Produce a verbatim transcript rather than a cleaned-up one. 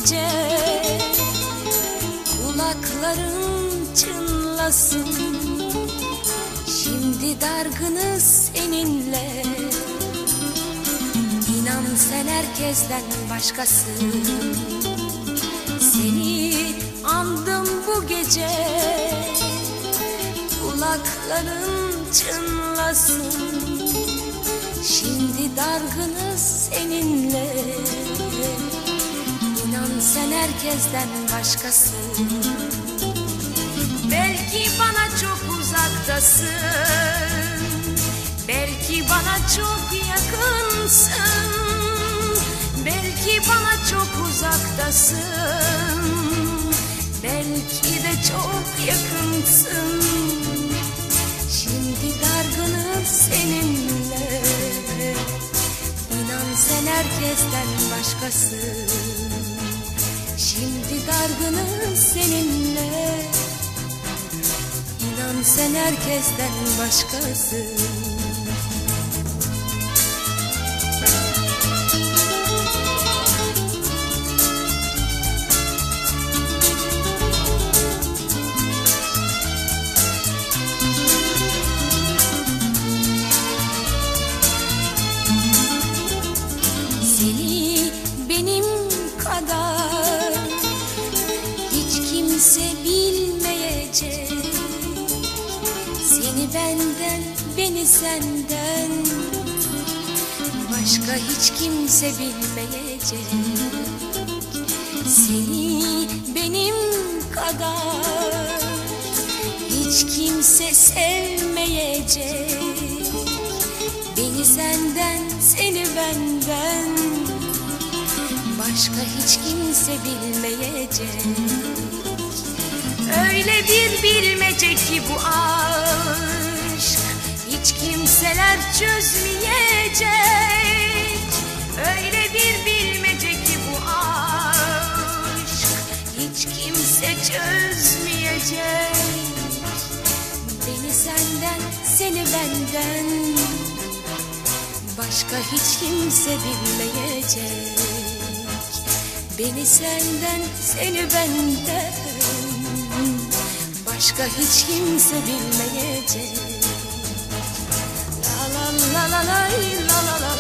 gece, kulakların çınlasın. Şimdi dargınız seninle, İnan sen herkesten başkasın. Seni andım bu gece, kulakların çınlasın. Şimdi dargınız seninle, İnan sen herkesten başkasın. Belki bana çok uzaktasın, belki bana çok yakınsın, belki bana çok uzaktasın, belki de çok yakınsın. Şimdi dargınız seninle, İnan sen herkesten başkasın. Şimdi dargınız seninle, İnan sen herkesten başkasın. Seni benim kadar hiç kimse bilmeyecek. Seni benden, beni senden başka hiç kimse bilmeyecek. Seni benim kadar hiç kimse sevmeyecek. Beni senden, seni benden başka hiç kimse bilmeyecek. Öyle bir bilmece ki bu aşk, hiç kimseler çözmeyecek. Öyle bir bilmece ki bu aşk, hiç kimse çözmeyecek. Beni senden, seni benden başka hiç kimse bilmeyecek. Beni senden, seni benden başka hiç kimse bilmeyecek. La la la la la la la la.